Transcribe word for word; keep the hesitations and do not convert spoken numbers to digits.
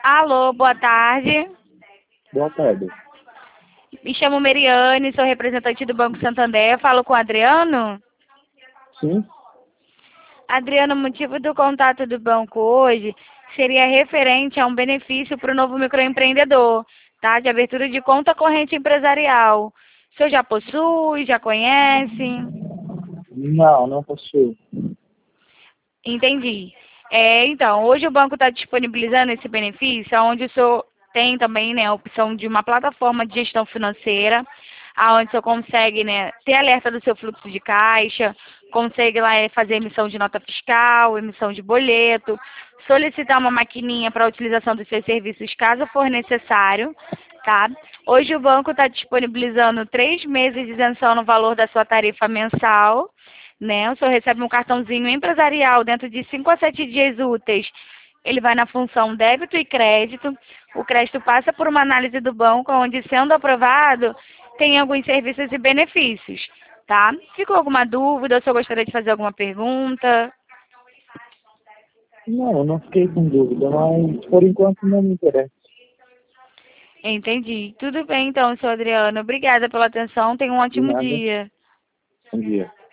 Alô, boa tarde. Boa tarde. Me chamo Meriane, sou representante do Banco Santander. Falo com o Adriano? Sim? Adriano, o motivo do contato do banco hoje seria referente a um benefício para o novo microempreendedor, tá? De abertura de conta corrente empresarial. O senhor já possui, já conhece? Não, não possuo. Entendi. É, então, hoje o banco está disponibilizando esse benefício, onde o senhor tem também, né, a opção de uma plataforma de gestão financeira, aonde o senhor consegue, né, ter alerta do seu fluxo de caixa, consegue lá eh, fazer emissão de nota fiscal, emissão de boleto, solicitar uma maquininha para a utilização dos seus serviços caso for necessário, tá? Hoje o banco está disponibilizando três meses de isenção no valor da sua tarifa mensal, né? O senhor recebe um cartãozinho empresarial dentro de cinco a sete dias úteis. Ele vai na função débito e crédito. O crédito passa por uma análise do banco, onde, sendo aprovado, tem alguns serviços e benefícios, tá? Ficou alguma dúvida? O senhor gostaria de fazer alguma pergunta? Não, não fiquei com dúvida, mas por enquanto não me interessa. Entendi. Tudo bem, então, senhor Adriano. Obrigada pela atenção. Tenha um De ótimo nada. dia. Bom dia.